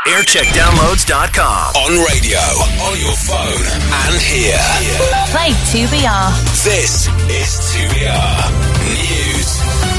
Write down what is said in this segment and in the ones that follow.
Aircheckdownloads.com. On radio, on your phone, and here. Play 2BR. This is 2BR News.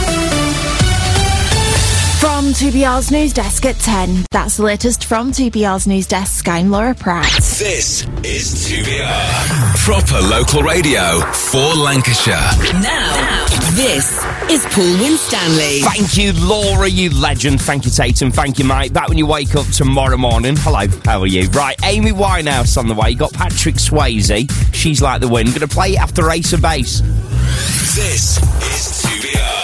From 2BR's news desk at 10. That's the latest from 2BR's news desk. I'm Laura Pratt. This is 2BR. Proper local radio for Lancashire. Now, this is Paul Winstanley. Thank you, Laura, you legend. Thank you, Tatum. Thank you, Mike. Back when you wake up tomorrow morning. Hello, how are you? Right, Amy Winehouse on the way. You got Patrick Swayze. She's like the wind. Going to play it after Ace of Base. This is 2BR.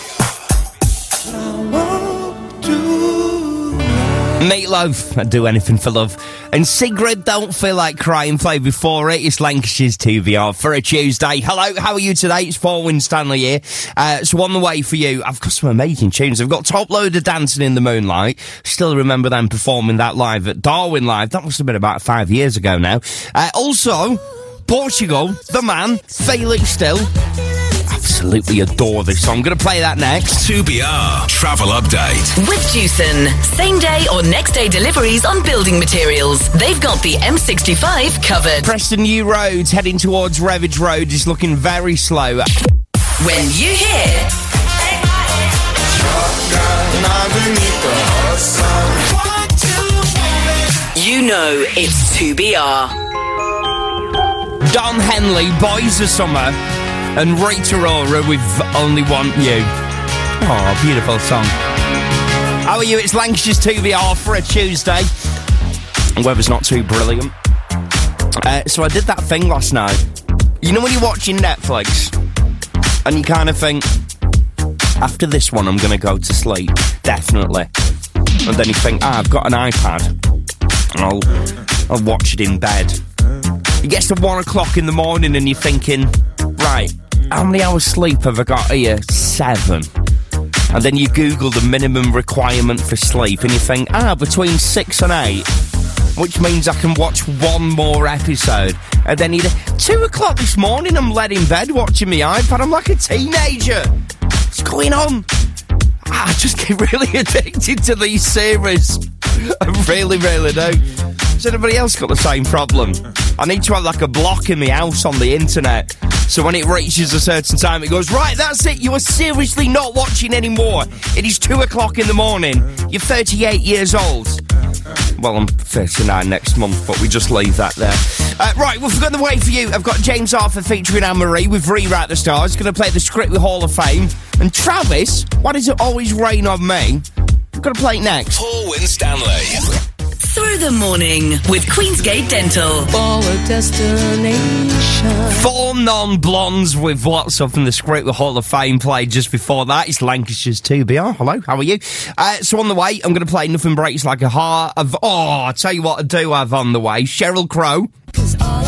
Meatloaf, I'd do anything for love. And Sigrid, Don't Feel Like Crying, play before it. It's Lancashire's 2BR for a Tuesday. Hello, how are you today? It's Paul Winstanley here. So on the way for you, I've got some amazing tunes. I've got Top Loader Dancing in the Moonlight. Still remember them performing that live at Darwin Live. That must have been about 5 years ago now. Also, Portugal, the man, Felix Still. Absolutely adore this song. I'm going to play that next. 2BR Travel Update. With Jewson. Same day or next day deliveries on building materials. They've got the M65 covered. Preston New Roads heading towards Revage Road is looking very slow. When you hear... You know it's 2BR. Don Henley, Boys of Summer, and Rita Ora with Only Want You. Oh, beautiful song. How are you? It's Lancashire's 2BR for a Tuesday. Weather's not too brilliant. So I did that thing last night. You know when you're watching Netflix and you kind of think, after this one I'm going to go to sleep, definitely. And then you think, I've got an iPad and I'll watch it in bed. It gets to 1 o'clock in the morning and you're thinking, right, how many hours sleep have I got here? 7. And then you Google the minimum requirement for sleep and you think, between 6 and 8, which means I can watch one more episode. And then 2 o'clock this morning, I'm led in bed watching my iPad. I'm like a teenager. What's going on? I just get really addicted to these series. I really, really do. Has anybody else got the same problem? I need to have like a block in my house on the internet. So when it reaches a certain time, it goes, right, that's it. You are seriously not watching anymore. It is 2 o'clock in the morning. You're 38 years old. Well, I'm 39 next month, but we just leave that there. Right, we've got the way for you. I've got James Arthur featuring Anne-Marie with Rewrite the Stars. Going to play the script with Hall of Fame. And Travis, Why Does It Always Rain on Me? We're going to play it next. Paul Winstanley. Through the morning with Queensgate Dental. For a destination. 4 non-blondes with What's Up in the script with Hall of Fame played just before that. It's Lancashire's 2BR. Hello, how are you? So on the way, I'm going to play Nothing Breaks Like a Heart. I'll tell you what I do have on the way. Sheryl Crow. All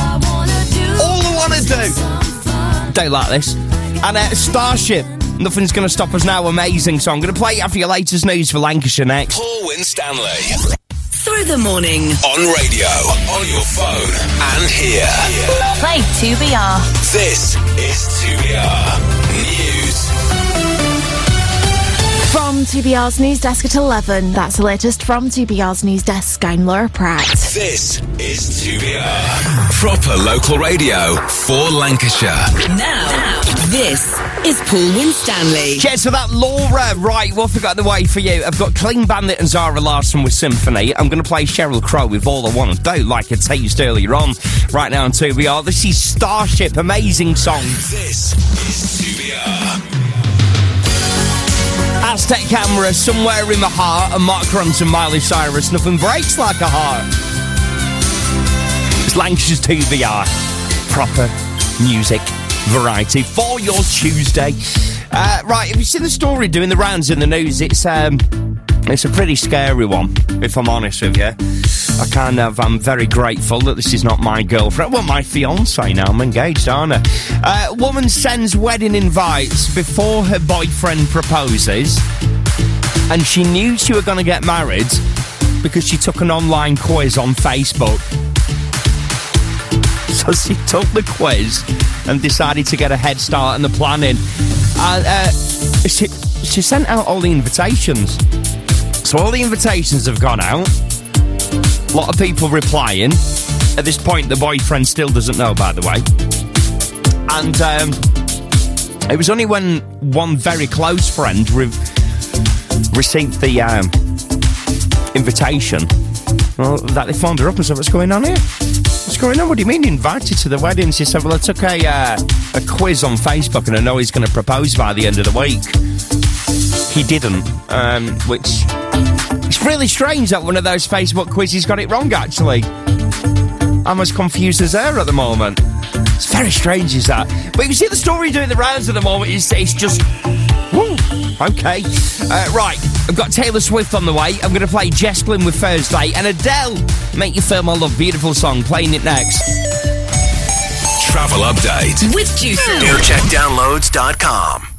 I want to do. Don't like this. And Starship. Nothing's going to stop us now. Amazing song. I'm going to play it after your latest news for Lancashire next. Paul Winstanley. Through the morning. On radio, on your phone, and here. Play 2BR. This is 2BR News. From 2BR's news desk at 11. That's the latest from 2BR's news desk. I'm Laura Pratt. This is 2BR. Proper local radio for Lancashire. Now, this is Paul Winstanley. Cheers for that, Laura. Right, what have I got the way for you? I've got Clean Bandit and Zara Larsson with Symphony. I'm going to play Sheryl Crow with All I Want to Do, like I teased earlier on. Right now on 2BR, this is Starship. Amazing song. This is 2BR. Aztec Camera, Somewhere in My Heart, and Mark Ronson, Miley Cyrus, Nothing Breaks Like a Heart. It's Lancashire's 2BR. Proper music variety for your Tuesday. Right, have you seen the story doing the rounds in the news? It's a pretty scary one, if I'm honest with you. I'm very grateful that this is not my girlfriend. Well, my fiancé now. I'm engaged, aren't I? Woman sends wedding invites before her boyfriend proposes, and she knew she was going to get married because she took an online quiz on Facebook. So she took the quiz and decided to get a head start in the planning. She sent out all the invitations. So all the invitations have gone out. A lot of people replying. At this point, the boyfriend still doesn't know, by the way. And it was only when one very close friend received the invitation that they phoned her up and said, "What's going on here? What's going on? What do you mean invited to the wedding?" She said, "Well, I took a quiz on Facebook and I know he's going to propose by the end of the week." He didn't, which... It's really strange that one of those Facebook quizzes got it wrong, actually. I'm as confused as her at the moment. It's very strange, is that? But you see the story doing the rounds at the moment, it's just... Woo! Okay. Right, I've got Taylor Swift on the way. I'm going to play Jess Glynn with Thursday. And Adele, Make You Feel My Love. Beautiful song. Playing it next. Travel update With Juices. aircheckdownloads.com.